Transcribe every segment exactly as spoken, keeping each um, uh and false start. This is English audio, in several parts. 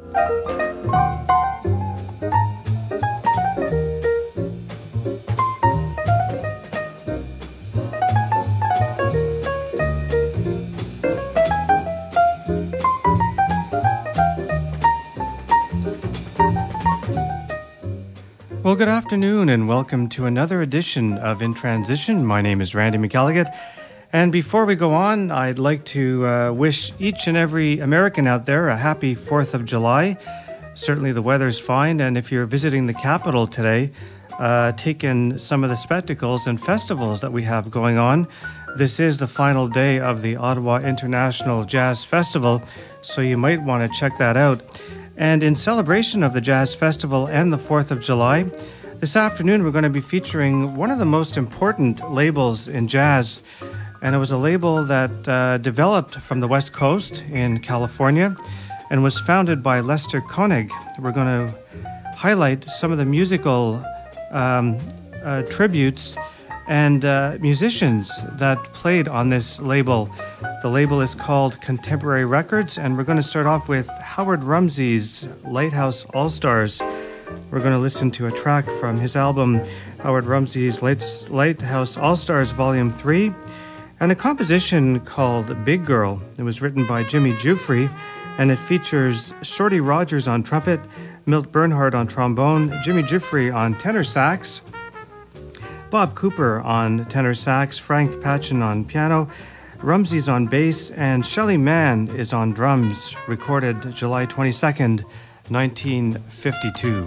Well, good afternoon and welcome to another edition of In Transition. My name is Randy McElligott, and before we go on, I'd like to uh, wish each and every American out there a happy fourth of July. Certainly the weather's fine, and if you're visiting the capital today, uh, take in some of the spectacles and festivals that we have going on. This is the final day of the Ottawa International Jazz Festival, so you might want to check that out. And in celebration of the Jazz Festival and the fourth of July, this afternoon we're going to be featuring one of the most important labels in jazz. And it was a label that uh, developed from the West Coast in California and was founded by Lester Koenig. We're going to highlight some of the musical um, uh, tributes and uh, musicians that played on this label. The label is called Contemporary Records, and we're going to start off with Howard Rumsey's Lighthouse All-Stars. We're going to listen to a track from his album, Howard Rumsey's Lighthouse All-Stars Volume three, and a composition called Big Girl. It was written by Jimmy Giuffre, and it features Shorty Rogers on trumpet, Milt Bernhard on trombone, Jimmy Giuffre on tenor sax, Bob Cooper on tenor sax, Frank Patchen on piano, Rumsey's on bass, and Shelly Manne is on drums, recorded July twenty-second, nineteen fifty-two.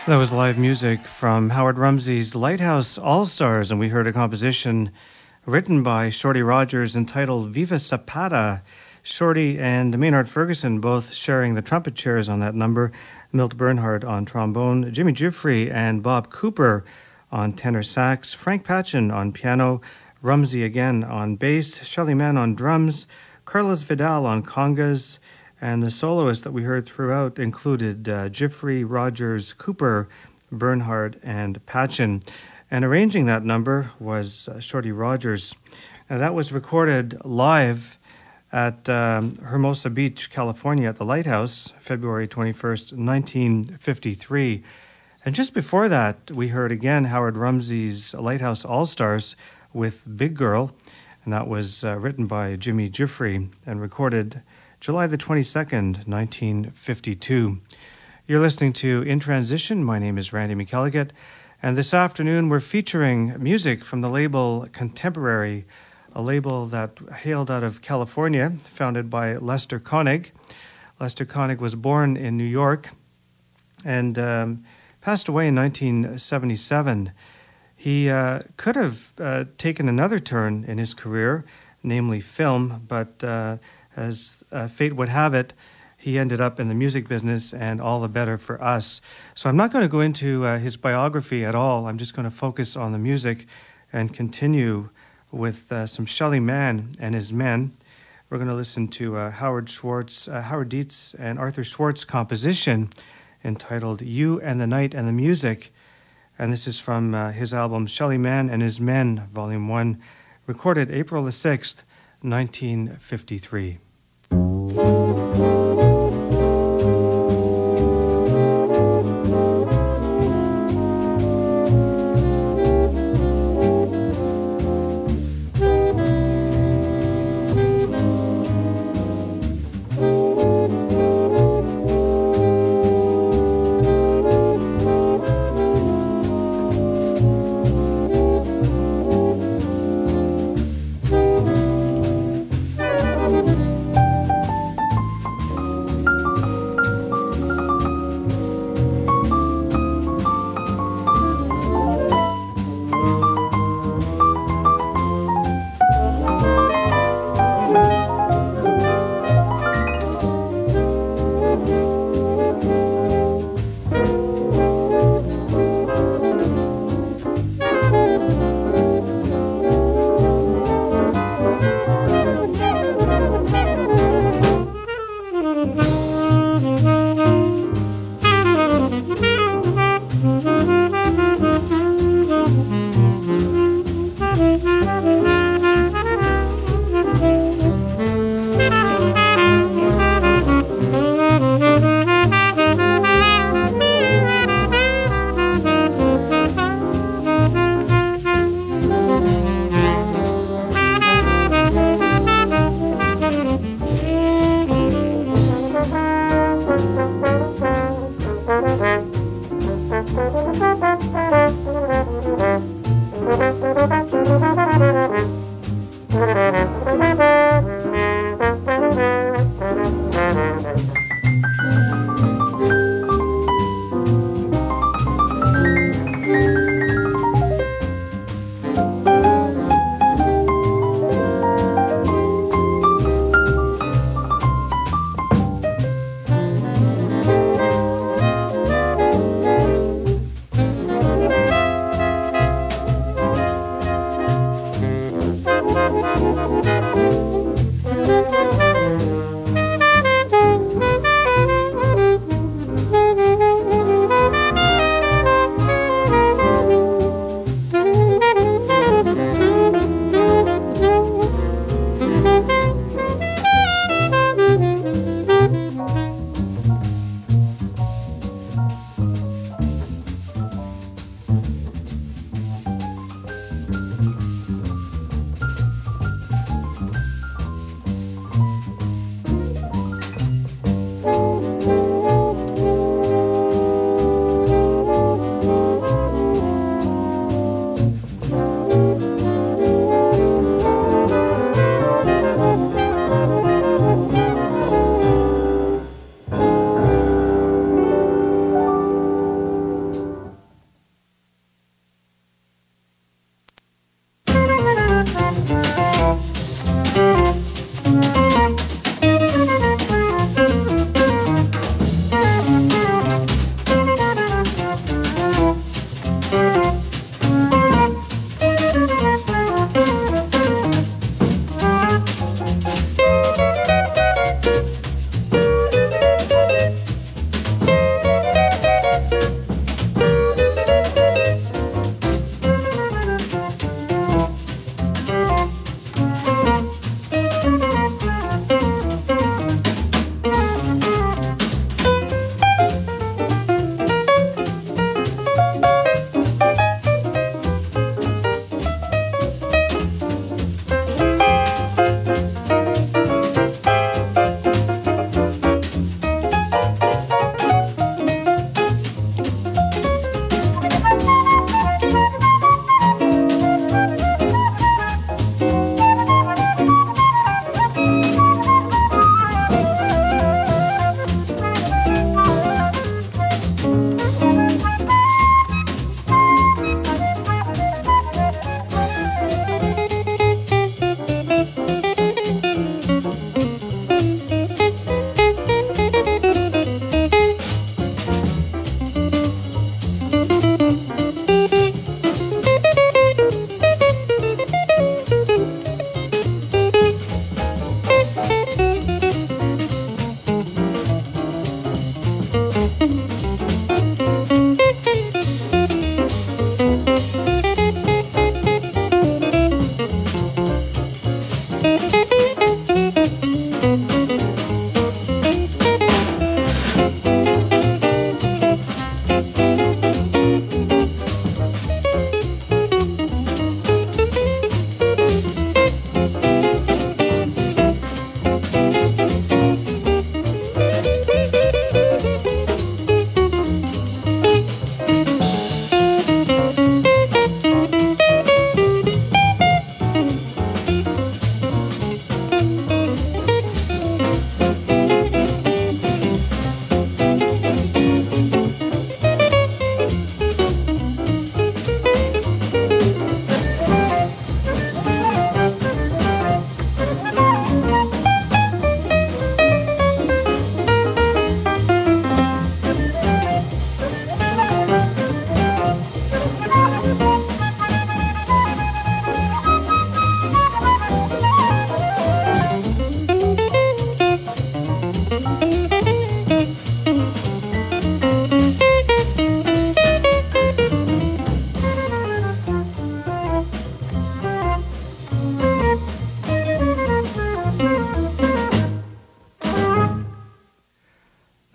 That was live music from Howard Rumsey's Lighthouse All-Stars, and we heard a composition written by Shorty Rogers entitled Viva Zapata. Shorty and Maynard Ferguson both sharing the trumpet chairs on that number, Milt Bernhardt on trombone, Jimmy Giuffre and Bob Cooper on tenor sax, Frank Patchen on piano, Rumsey again on bass, Shelly Manne on drums, Carlos Vidal on congas, and the soloists that we heard throughout included uh, Giuffre, Rogers, Cooper, Bernhardt, and Patchen. And arranging that number was uh, Shorty Rogers. Now, that was recorded live at um, Hermosa Beach, California, at the Lighthouse, February twenty-first, nineteen fifty-three. And just before that, we heard again Howard Rumsey's Lighthouse All-Stars with Big Girl, and that was uh, written by Jimmy Giuffre and recorded July the twenty-second, nineteen fifty-two. You're listening to In Transition. My name is Randy McElligott, and this afternoon we're featuring music from the label Contemporary, a label that hailed out of California, founded by Lester Koenig. Lester Koenig was born in New York and um, passed away in nineteen seventy-seven. He uh, could have uh, taken another turn in his career, namely film, but uh, as uh, fate would have it, he ended up in the music business, and all the better for us. So I'm not going to go into uh, his biography at all. I'm just going to focus on the music and continue with uh, some Shelly Manne and his men. We're going to listen to uh, Howard Schwartz, uh, Howard Dietz and Arthur Schwartz composition entitled You and the Night and the Music. And this is from uh, his album Shelly Manne and His Men, Volume one, recorded April the sixth, nineteen fifty-three.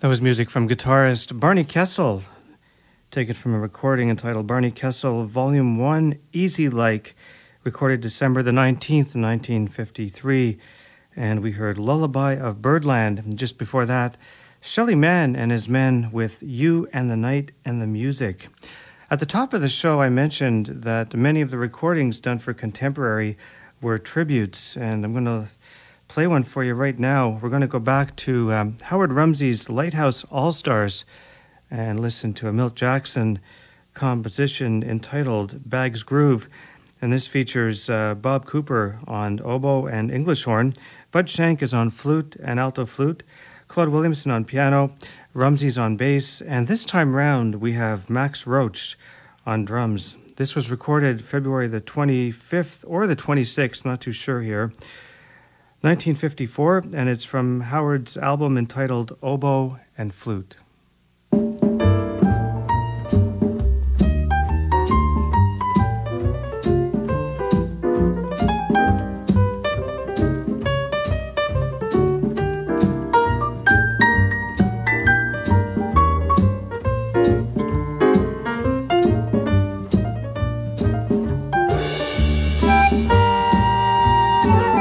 was music from guitarist Barney Kessel, taken from a recording entitled Barney Kessel Volume one, Easy Like, recorded December the nineteenth, nineteen fifty-three. And we heard Lullaby of Birdland. And just before that, Shelly Manne and his men with You and the Night and the Music. At the top of the show, I mentioned that many of the recordings done for Contemporary were tributes, and I'm going to play one for you right now. We're going to go back to um, Howard Rumsey's Lighthouse All-Stars and listen to a Milt Jackson composition entitled Bag's Groove. And this features uh, Bob Cooper on oboe and English horn. Bud Shank is on flute and alto flute. Claude Williamson on piano. Rumsey's on bass. And this time round, we have Max Roach on drums. This was recorded February the twenty-fifth or the twenty-sixth, not too sure here, nineteen fifty-four, and it's from Howard's album entitled Oboe and Flute.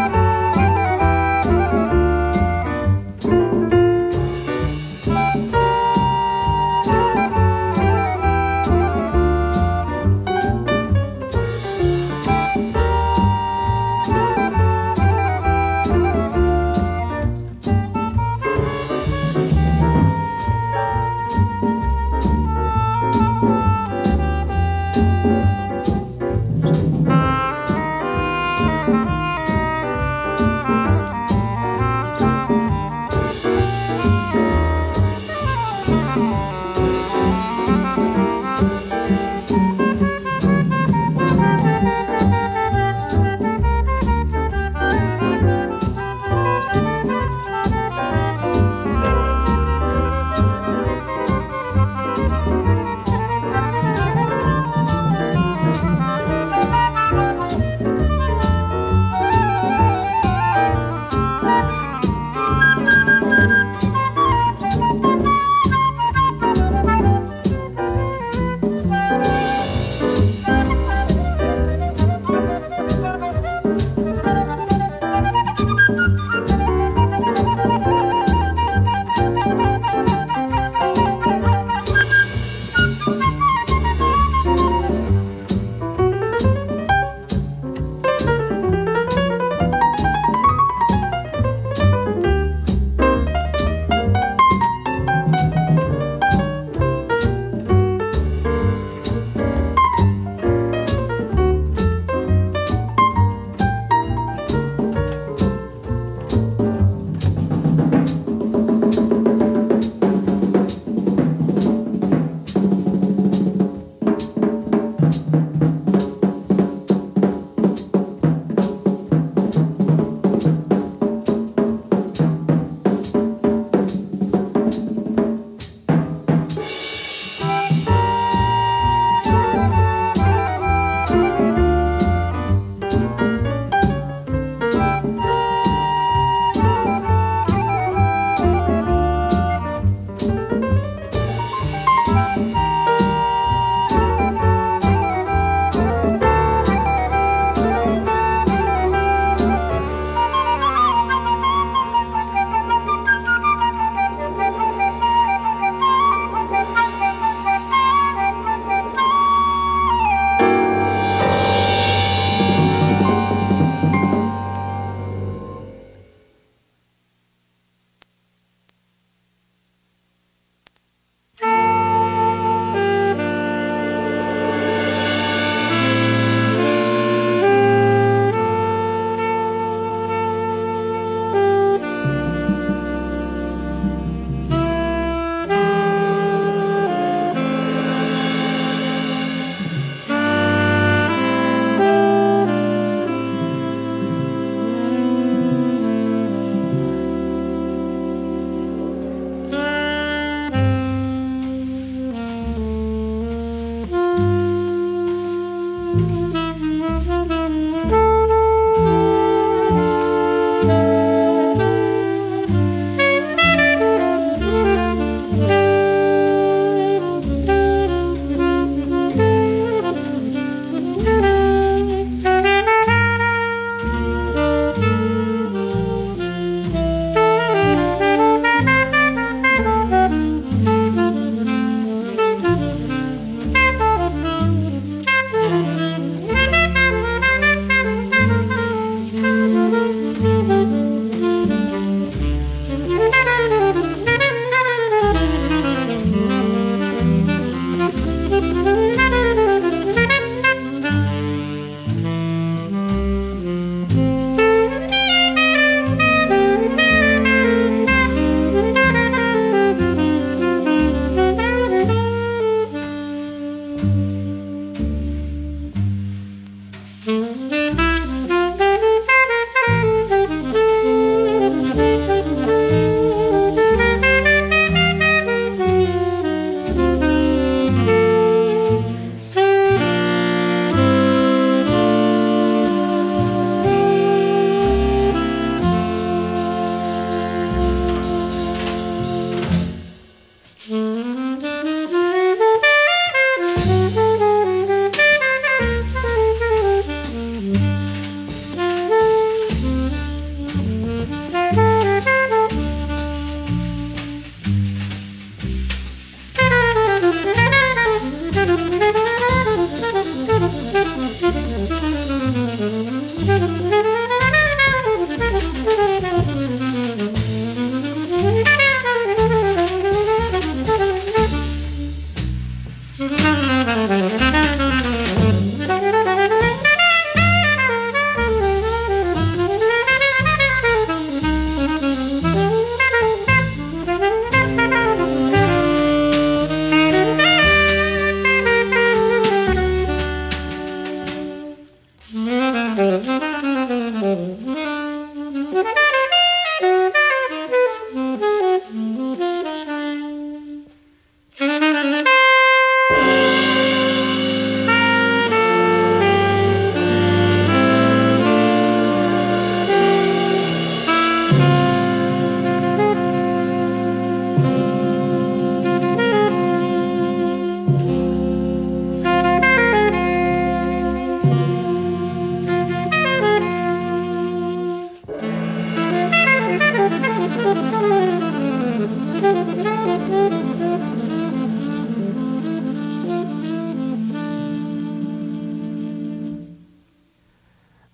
Thank you.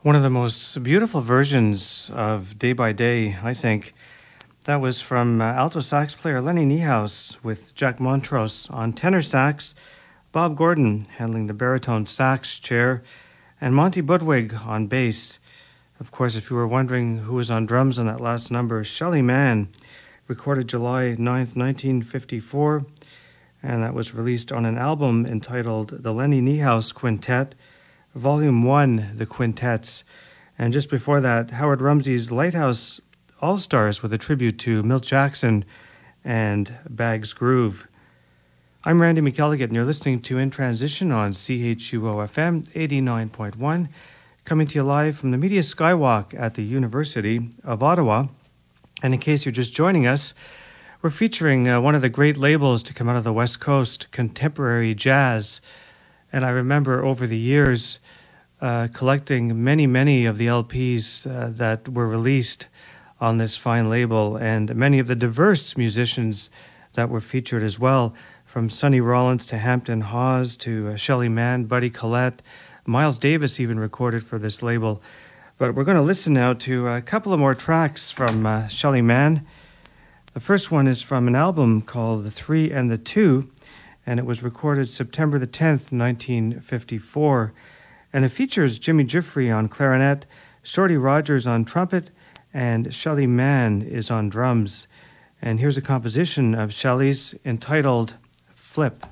One of the most beautiful versions of Day by Day, I think. That was from uh, alto sax player Lenny Niehaus with Jack Montrose on tenor sax, Bob Gordon handling the baritone sax chair, and Monty Budwig on bass. Of course, if you were wondering who was on drums on that last number, Shelly Manne, recorded July ninth, nineteen fifty-four, and that was released on an album entitled The Lenny Niehaus Quintet, Volume one, The Quintets. And just before that, Howard Rumsey's Lighthouse All-Stars with a tribute to Milt Jackson and Bag's Groove. I'm Randy McElligott, and you're listening to In Transition on C H U O F M eighty-nine point one, coming to you live from the Media Skywalk at the University of Ottawa. And in case you're just joining us, we're featuring uh, one of the great labels to come out of the West Coast, Contemporary Jazz. And I remember over the years uh, collecting many, many of the L Ps uh, that were released on this fine label, and many of the diverse musicians that were featured as well, from Sonny Rollins to Hampton Hawes to uh, Shelly Manne, Buddy Collette, Miles Davis even recorded for this label. But we're going to listen now to a couple of more tracks from uh, Shelly Manne. The first one is from an album called The Three and the Two, and it was recorded September the tenth, nineteen fifty-four. And it features Jimmy Giuffre on clarinet, Shorty Rogers on trumpet, and Shelly Manne is on drums. And here's a composition of Shelly's entitled Flip.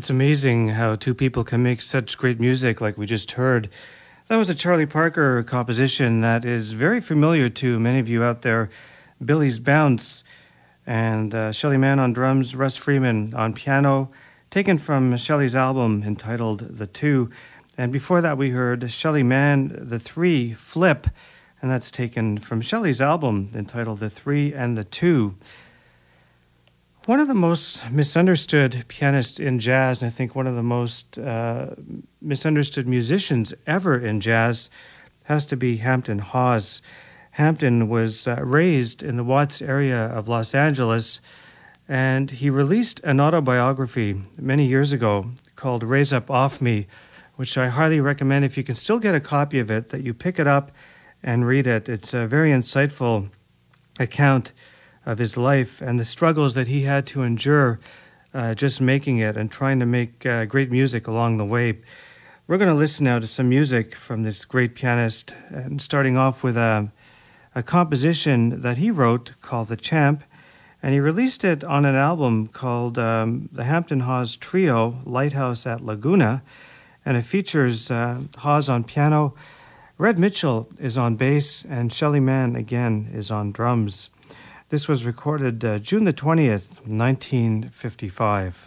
just amazing how two people can make such great music like we just heard. That was a Charlie Parker composition that is very familiar to many of you out there, Billy's Bounce, and uh, Shelly Manne on drums, Russ Freeman on piano, taken from Shelly's album entitled The Two. And before that we heard Shelly Manne, The Three, Flip, and that's taken from Shelly's album entitled The Three and the Two. One of the most misunderstood pianists in jazz, and I think one of the most uh, misunderstood musicians ever in jazz, has to be Hampton Hawes. Hampton was uh, raised in the Watts area of Los Angeles, and he released an autobiography many years ago called Raise Up Off Me, which I highly recommend, if you can still get a copy of it, that you pick it up and read it. It's a very insightful account of his life and the struggles that he had to endure uh, just making it and trying to make uh, great music along the way. We're going to listen now to some music from this great pianist, and starting off with a, a composition that he wrote called The Champ, and he released it on an album called um, the Hampton Hawes Trio, Lighthouse at Laguna, and it features uh, Hawes on piano, Red Mitchell is on bass, and Shelly Manne again is on drums. This was recorded uh, June the twentieth, nineteen fifty-five.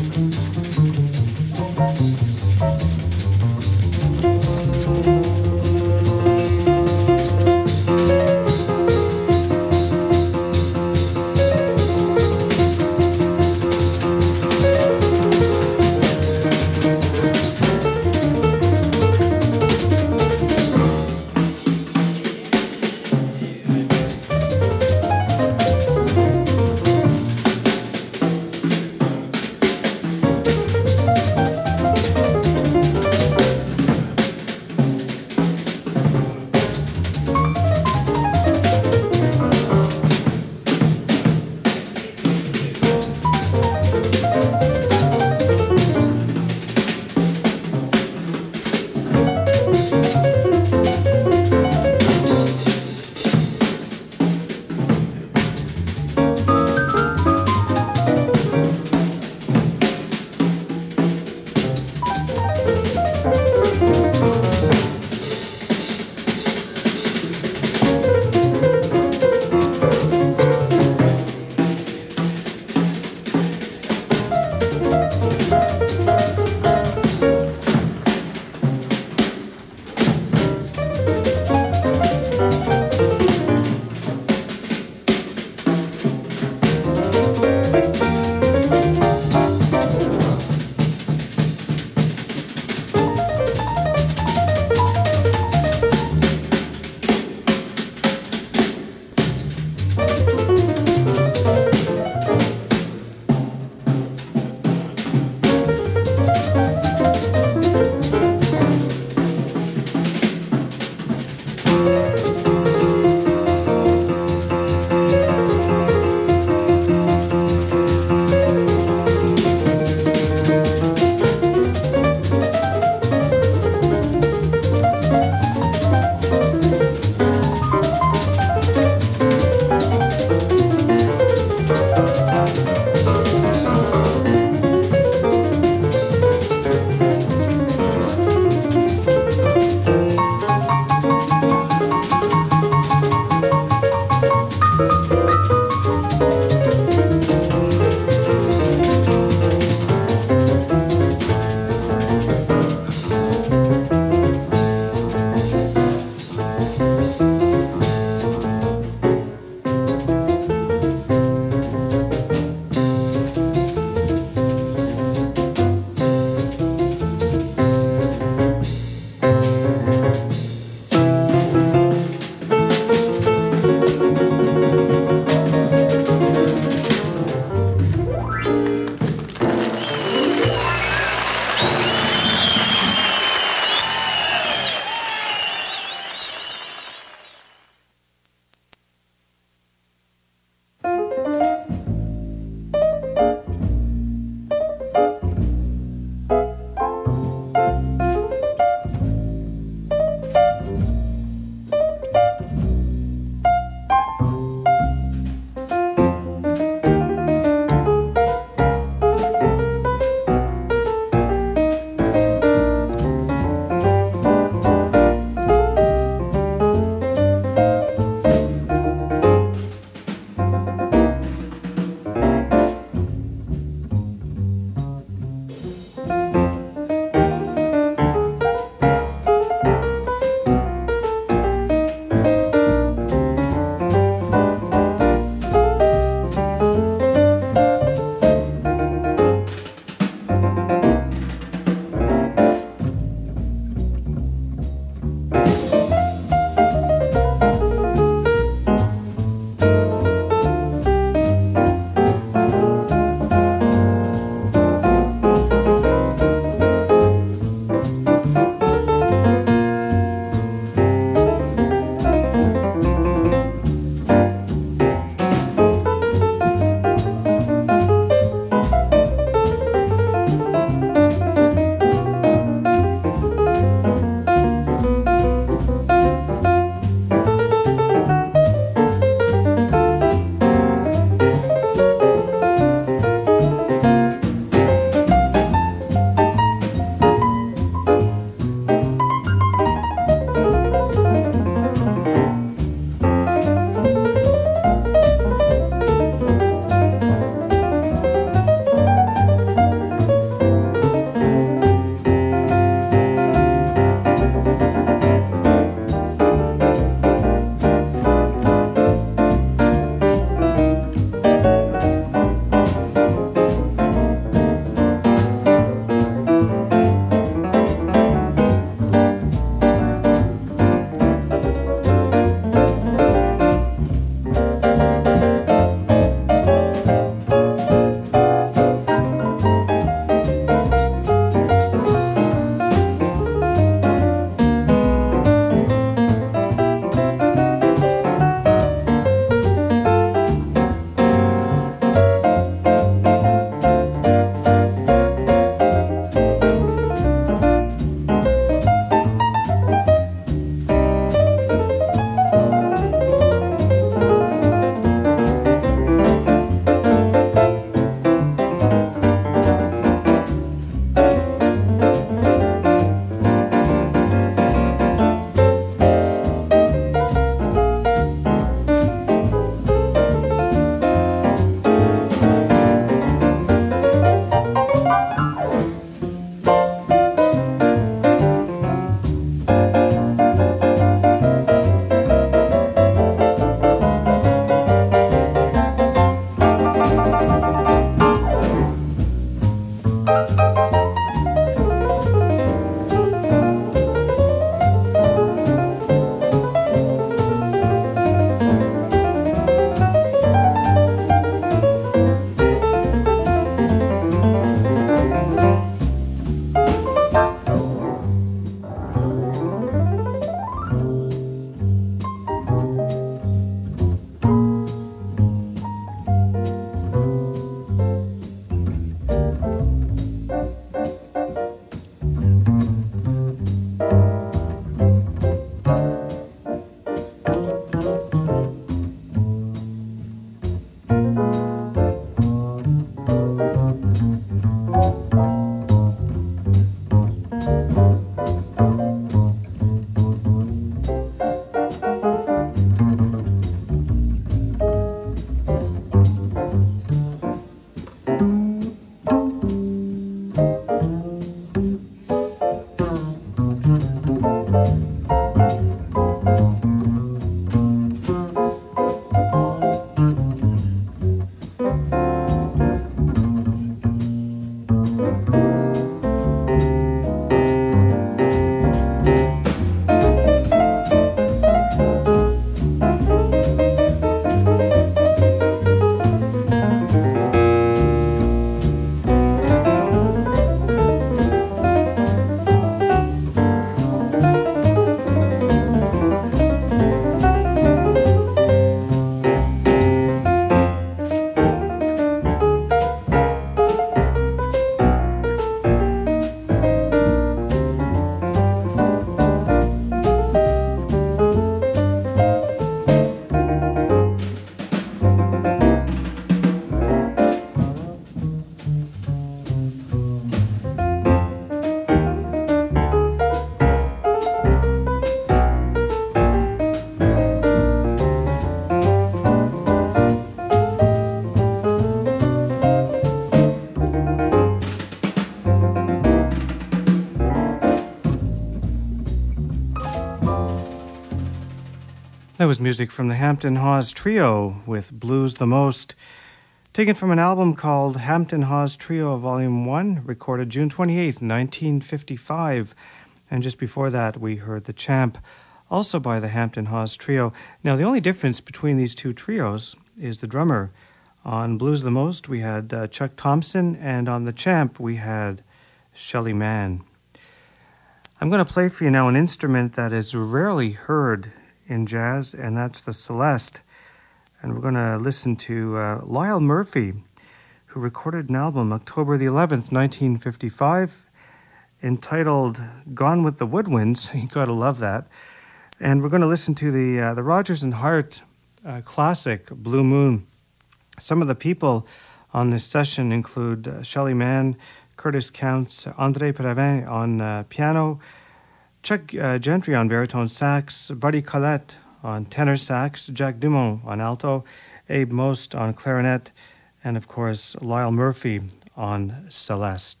That was music from the Hampton Hawes Trio with Blues the Most, taken from an album called Hampton Hawes Trio Volume one, recorded June twenty-eighth, nineteen fifty-five. And just before that, we heard The Champ, also by the Hampton Hawes Trio. Now, the only difference between these two trios is the drummer. On Blues the Most, we had uh, Chuck Thompson, and on The Champ, we had Shelly Manne. I'm going to play for you now an instrument that is rarely heard in jazz, and that's the celeste. And we're going to listen to uh, Lyle Murphy, who recorded an album October the eleventh, nineteen fifty-five, entitled Gone with the Woodwinds. You got to love that. And we're going to listen to the uh, the Rodgers and Hart uh, classic, Blue Moon. Some of the people on this session include uh, Shelly Manne, Curtis Counts, André Previn on uh, piano, Chuck uh, Gentry on baritone sax, Buddy Collette on tenor sax, Jack Dumont on alto, Abe Most on clarinet, and of course Lyle Murphy on celeste.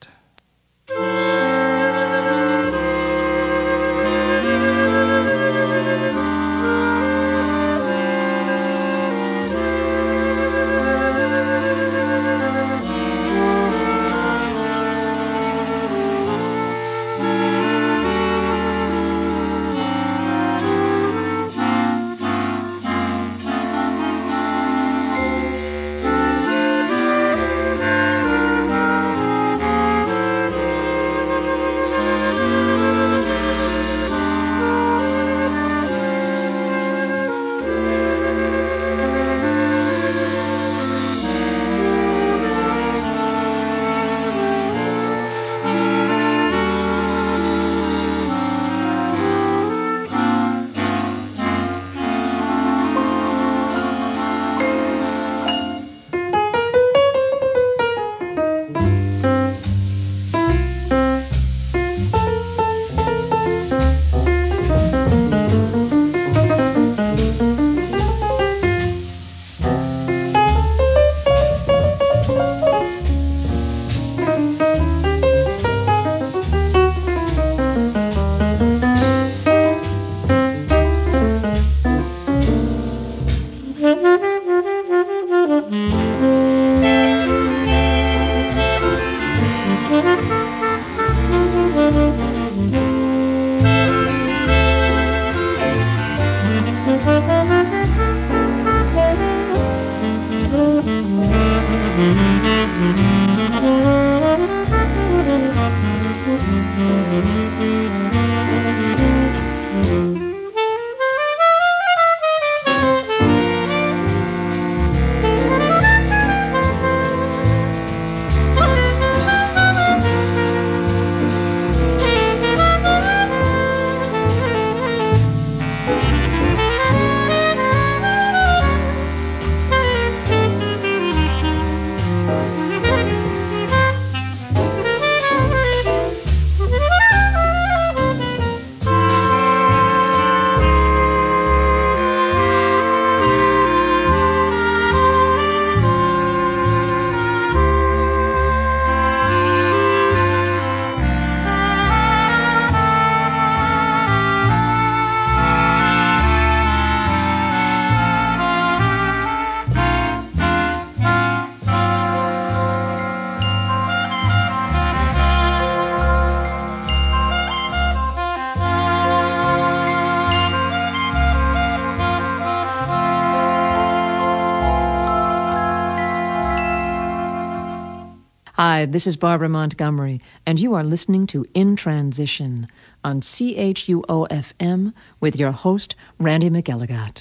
Hi, this is Barbara Montgomery, and you are listening to In Transition on C H U O F M with your host, Randy McElligott.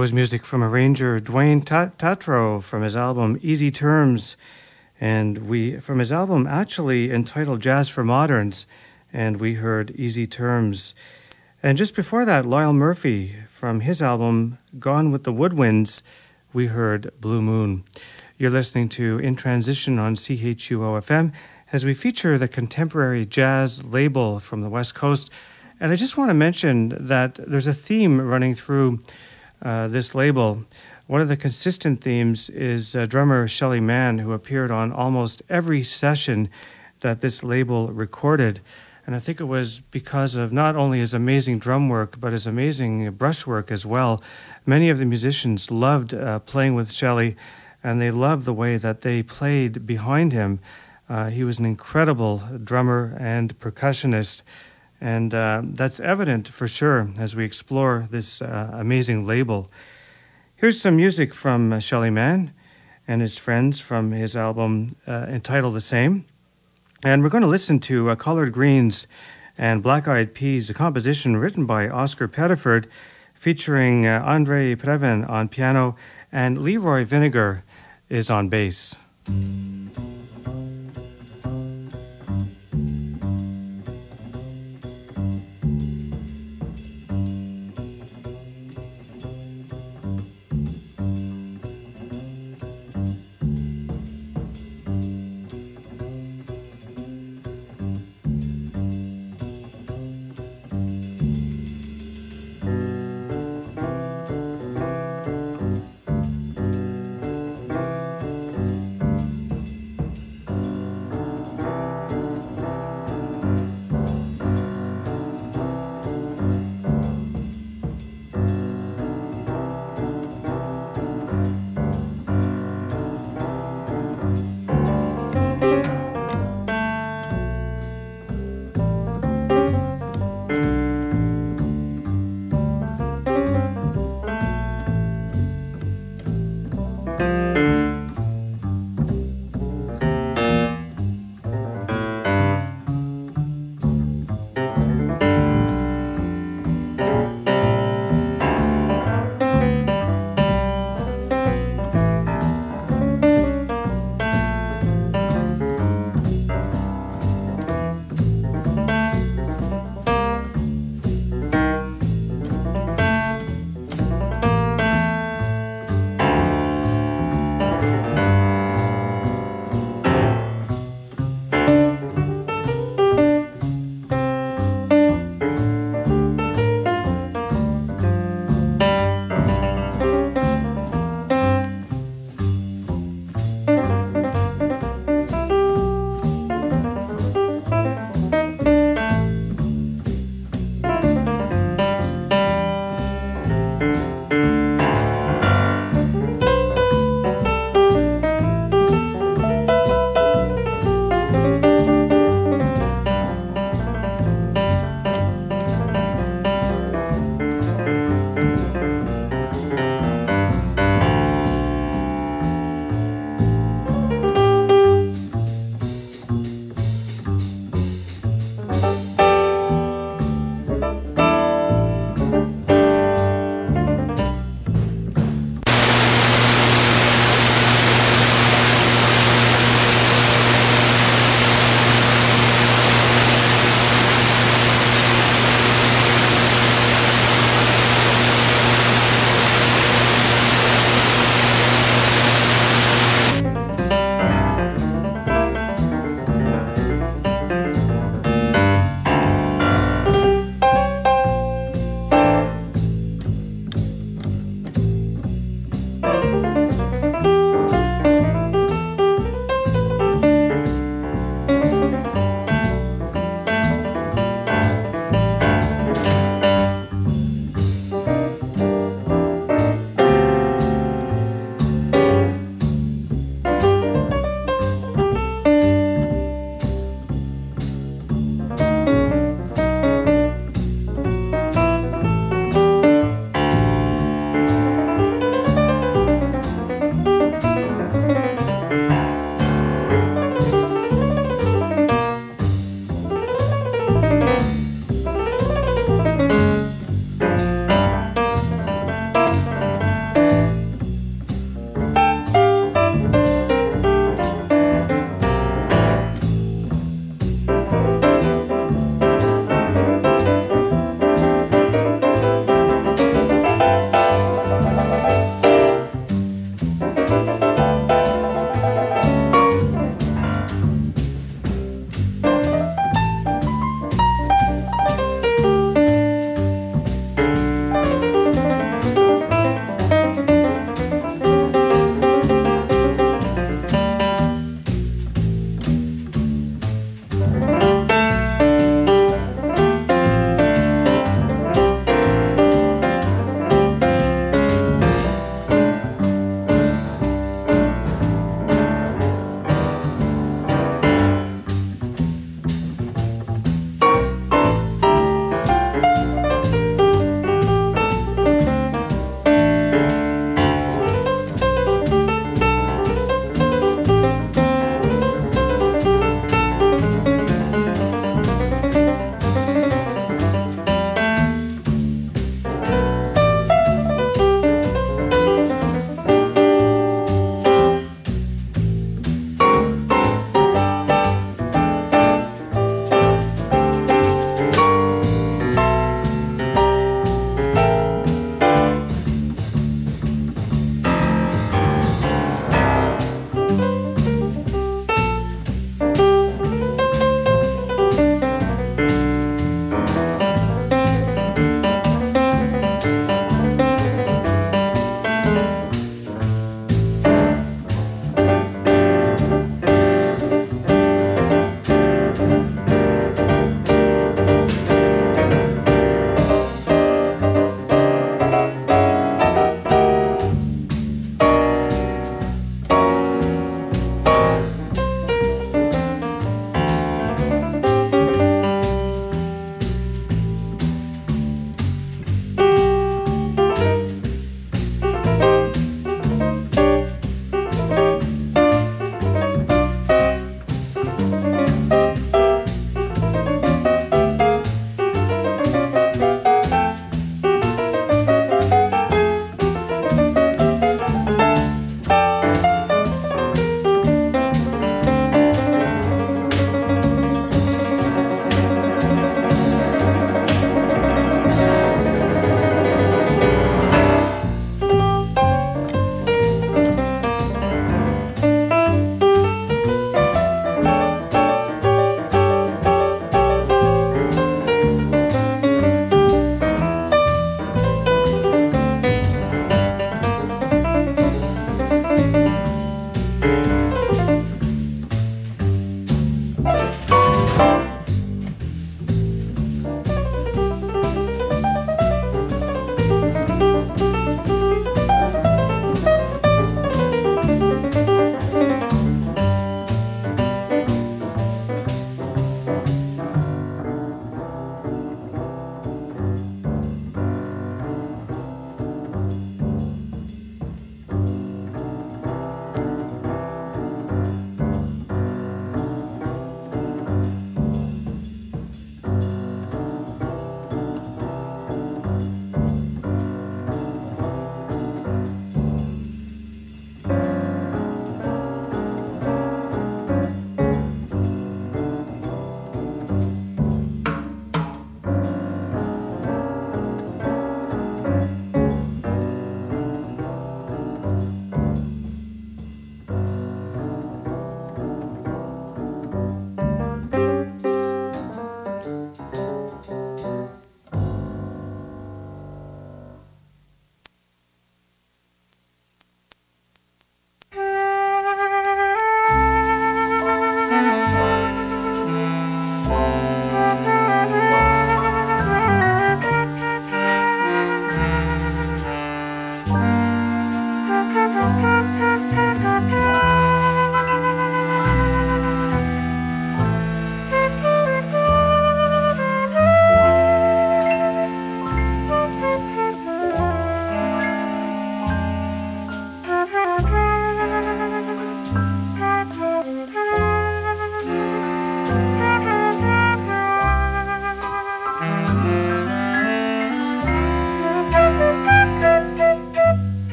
was music from arranger Dwayne Tatro from his album Easy Terms, and we from his album actually entitled Jazz for Moderns, and we heard Easy Terms. And just before that, Lyle Murphy from his album Gone with the Woodwinds, we heard Blue Moon. You're listening to In Transition on C H U O F M as we feature the contemporary jazz label from the West Coast. And I just want to mention that there's a theme running through uh, this label. One of the consistent themes is uh, drummer Shelly Manne, who appeared on almost every session that this label recorded. And I think it was because of not only his amazing drum work, but his amazing brushwork as well. Many of the musicians loved uh, playing with Shelly, and they loved the way that they played behind him. Uh, he was an incredible drummer and percussionist. And uh, that's evident for sure as we explore this uh, amazing label. Here's some music from uh, Shelly Manne and his friends from his album uh, entitled the same. And we're going to listen to uh, Collard Greens and Black Eyed Peas, a composition written by Oscar Pettiford, featuring uh, Andre Previn on piano, and Leroy Vinegar is on bass.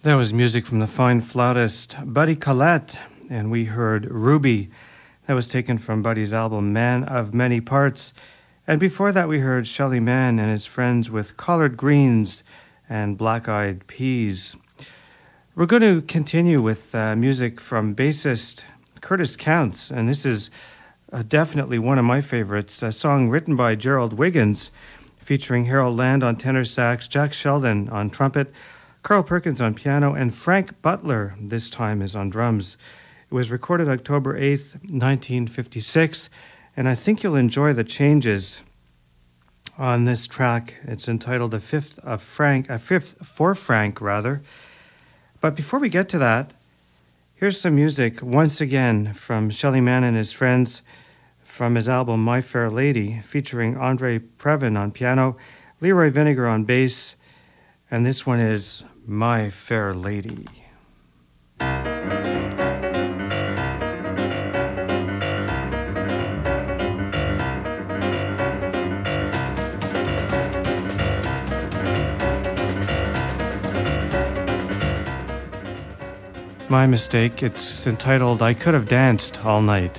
That was music from the fine flautist Buddy Collette, and we heard Ruby. That was taken from Buddy's album Man of Many Parts. And before that we heard Shelly Manne and his friends with Collard Greens and Black Eyed Peas. We're going to continue with uh, music from bassist Curtis Counts, and this is uh, definitely one of my favorites, a song written by Gerald Wiggins, featuring Harold Land on tenor sax, Jack Sheldon on trumpet, Carl Perkins on piano, and Frank Butler, this time, is on drums. It was recorded October eighth, nineteen fifty-six, and I think you'll enjoy the changes on this track. It's entitled A Fifth of Frank, A Fifth for Frank, rather. But before we get to that, here's some music, once again, from Shelly Manne and his friends, from his album My Fair Lady, featuring Andre Previn on piano, Leroy Vinegar on bass, and this one is My Fair Lady. My mistake, it's entitled I Could Have Danced All Night.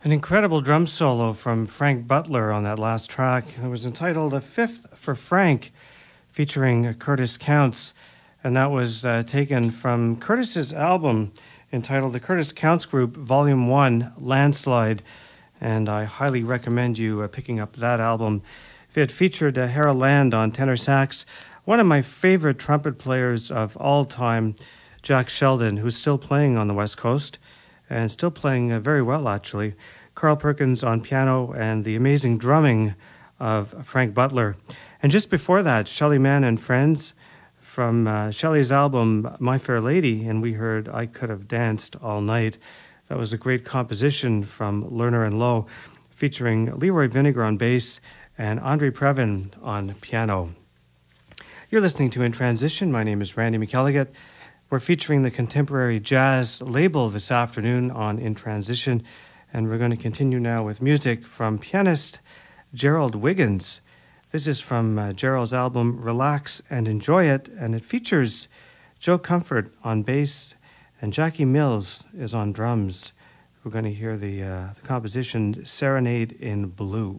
An incredible drum solo from Frank Butler on that last track. It was entitled A Fifth for Frank, featuring Curtis Counts, and that was uh, taken from Curtis's album entitled The Curtis Counts Group, Volume one, Landslide, and I highly recommend you uh, picking up that album. It featured uh, Harold Land on tenor sax, one of my favorite trumpet players of all time, Jack Sheldon, who's still playing on the West Coast, and still playing uh, very well, actually. Carl Perkins on piano, and the amazing drumming of Frank Butler. And just before that, Shelley Mann and Friends from uh, Shelley's album, My Fair Lady, and we heard I Could Have Danced All Night. That was a great composition from Lerner and Lowe, featuring Leroy Vinegar on bass and Andre Previn on piano. You're listening to In Transition. My name is Randy McElligott. We're featuring the contemporary jazz label this afternoon on In Transition, and we're going to continue now with music from pianist Gerald Wiggins. This is from uh, Gerald's album Relax and Enjoy It, and it features Joe Comfort on bass and Jackie Mills is on drums. We're going to hear the, uh, the composition Serenade in Blue.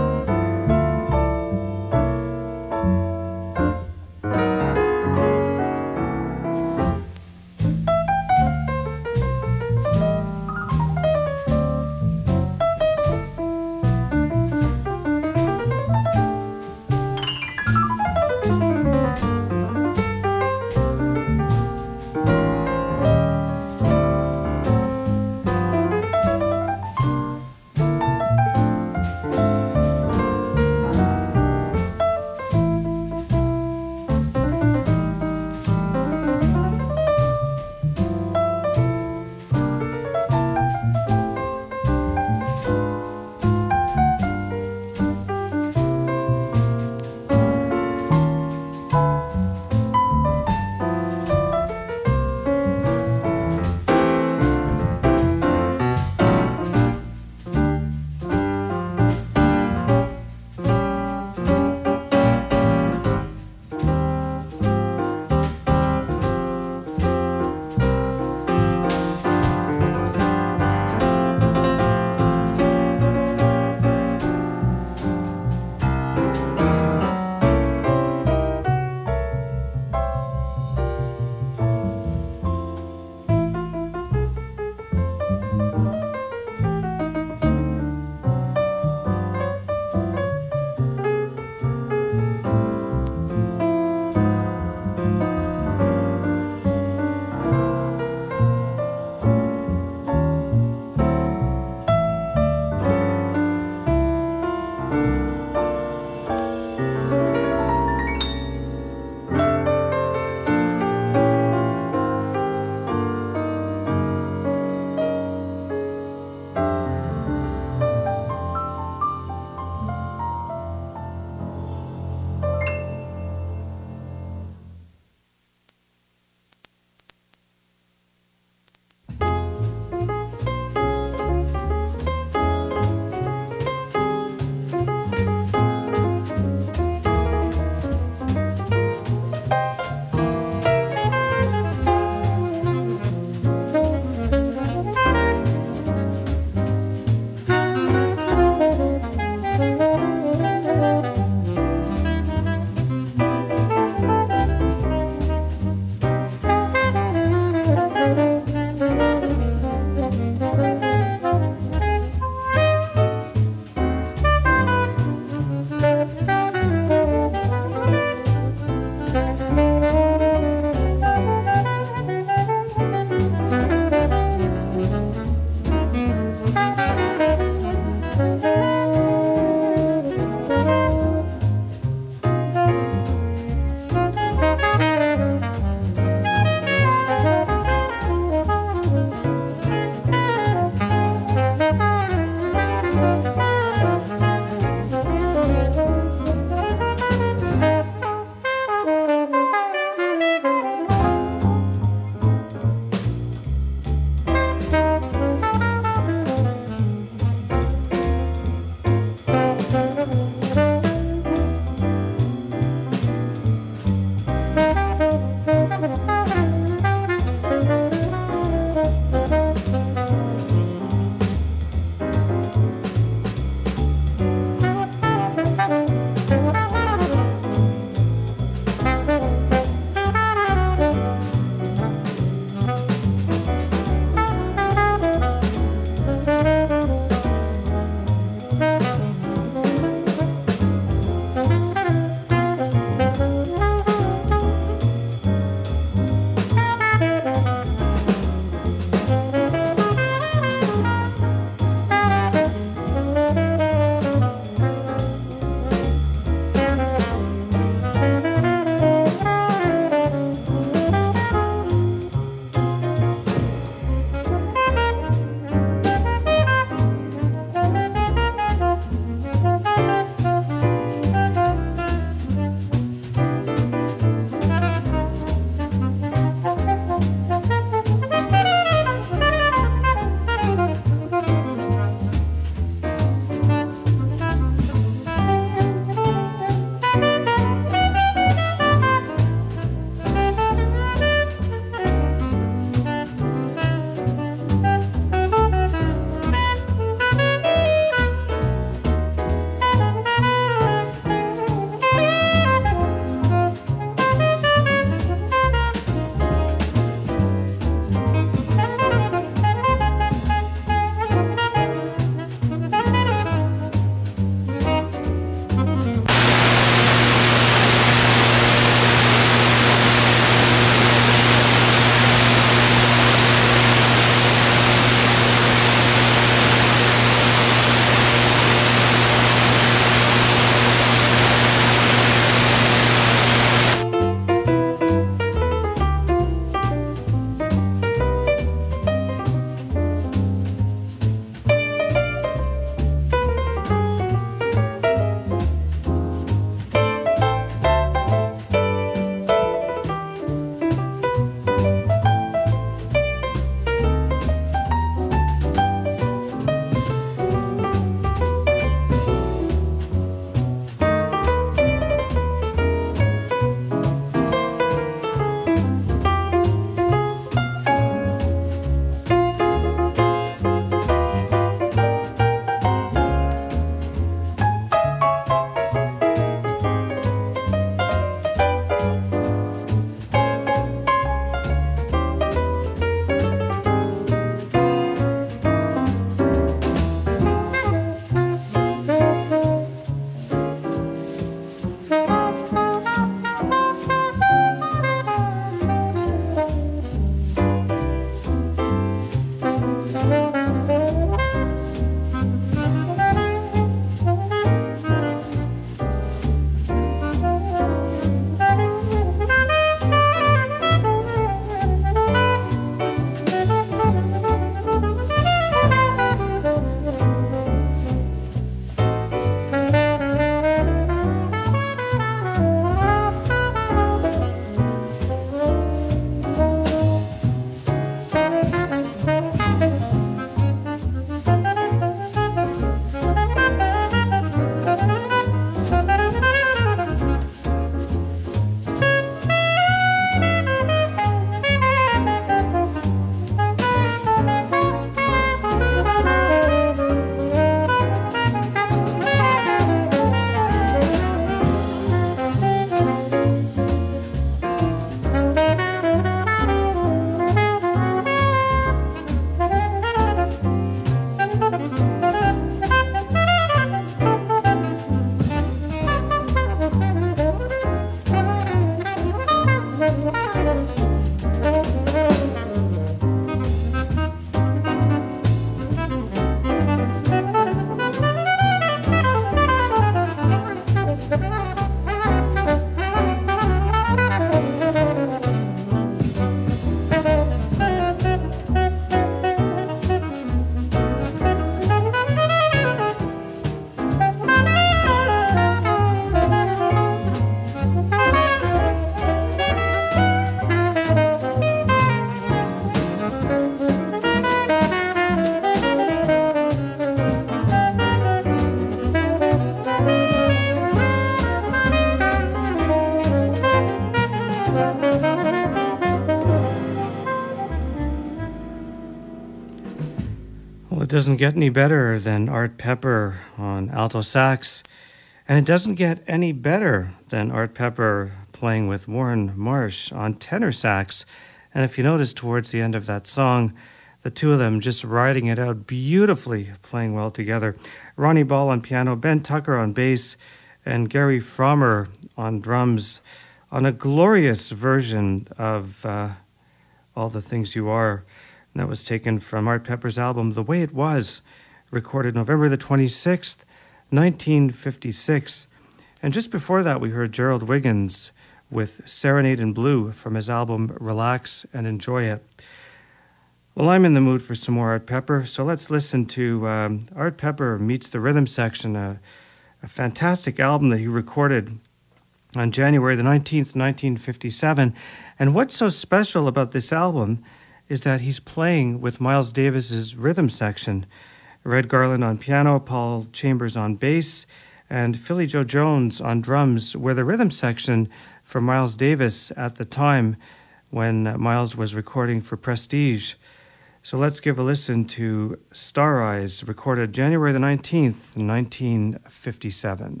doesn't get any better than Art Pepper on alto sax, and it doesn't get any better than Art Pepper playing with Warren Marsh on tenor sax. And if you notice towards the end of that song, the two of them just riding it out beautifully, playing well together. Ronnie Ball on piano, Ben Tucker on bass, and Gary Frommer on drums on a glorious version of uh, All the Things You Are. And that was taken from Art Pepper's album The Way It Was, recorded November the twenty-sixth, nineteen fifty-six. And just before that, we heard Gerald Wiggins with Serenade in Blue from his album Relax and Enjoy It. Well, I'm in the mood for some more Art Pepper, so let's listen to um, Art Pepper Meets the Rhythm Section, a, a fantastic album that he recorded on January the nineteenth, nineteen fifty-seven. And what's so special about this album is that he's playing with Miles Davis's rhythm section. Red Garland on piano, Paul Chambers on bass, and Philly Joe Jones on drums, were the rhythm section for Miles Davis at the time when Miles was recording for Prestige. So let's give a listen to Star Eyes, recorded January the nineteenth, nineteen fifty-seven.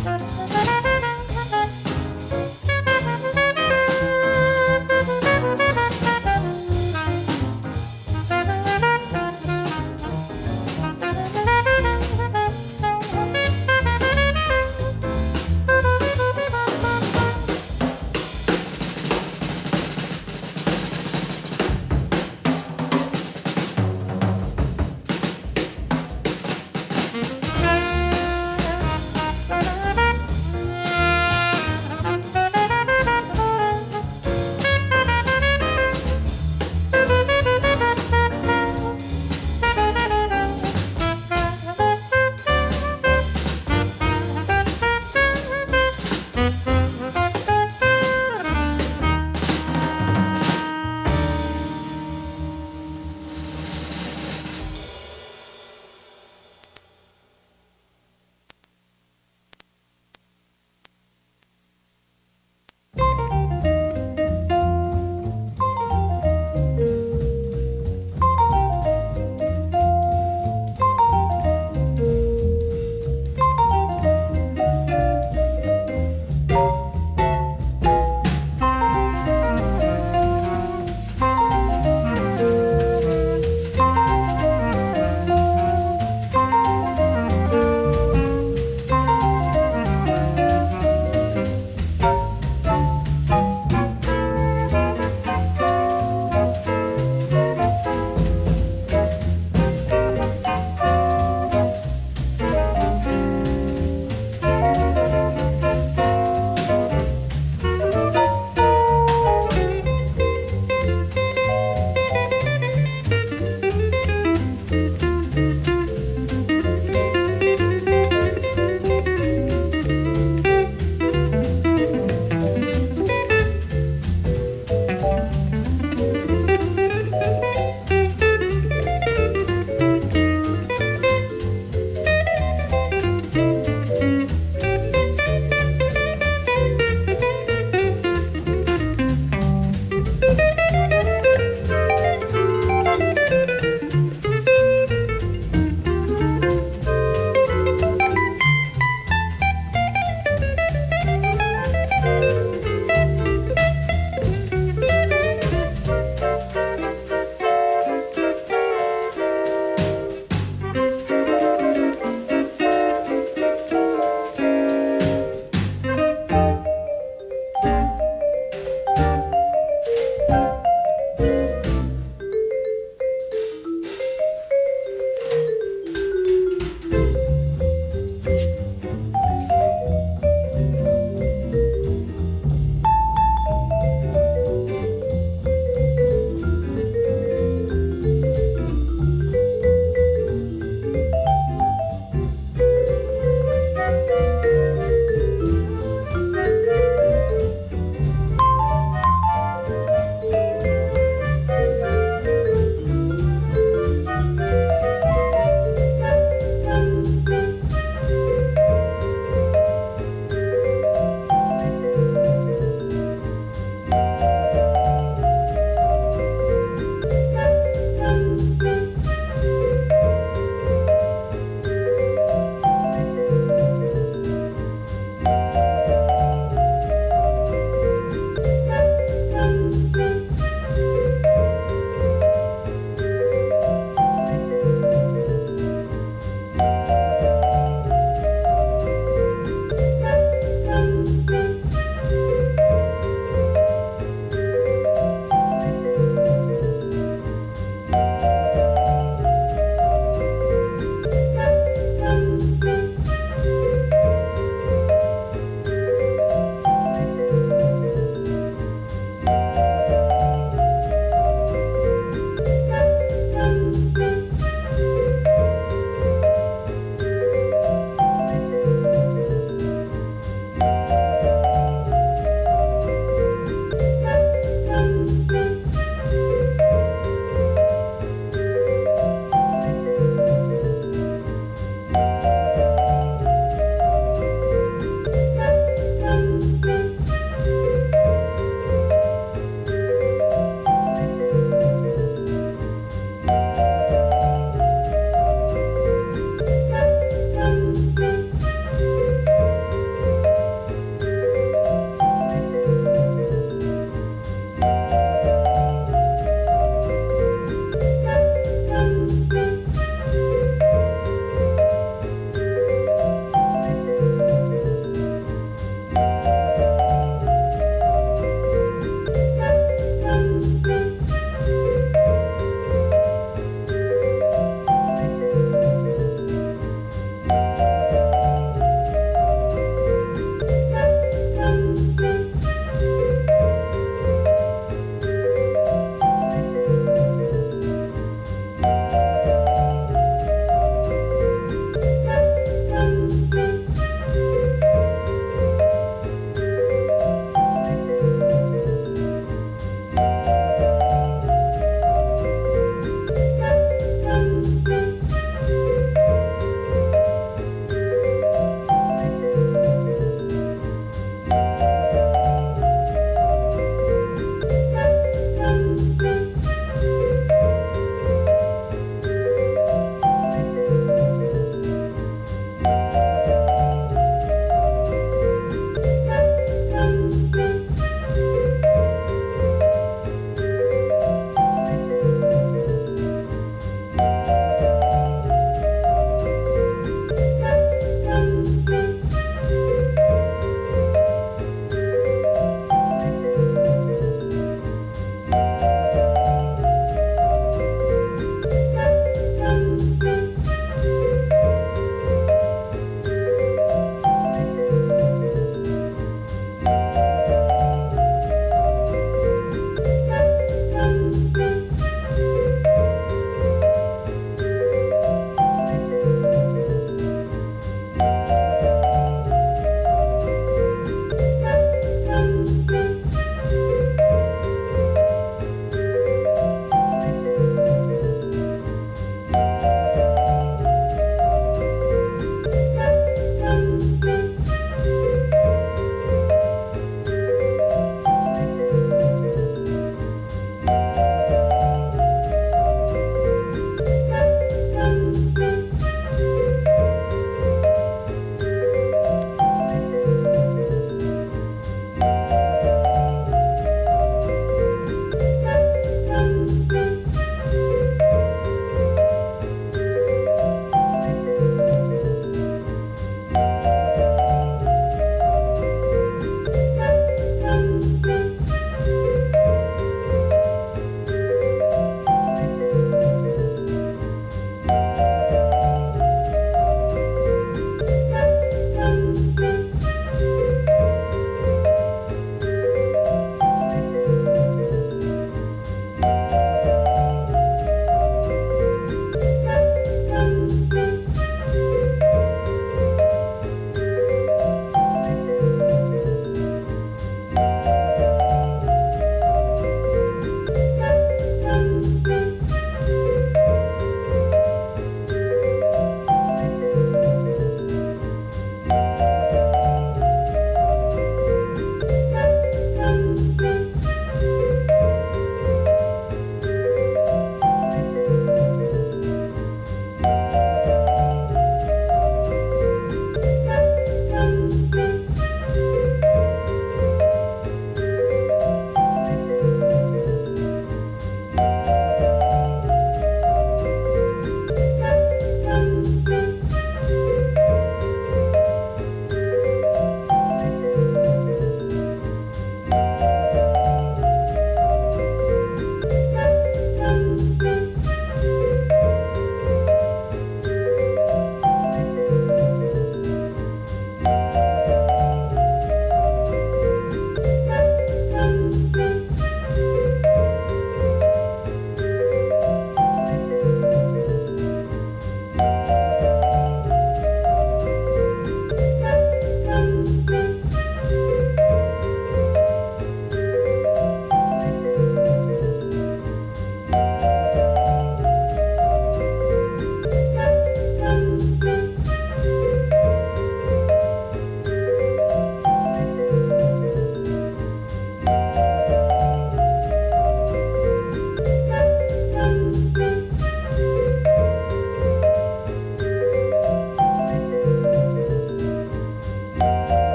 Bye.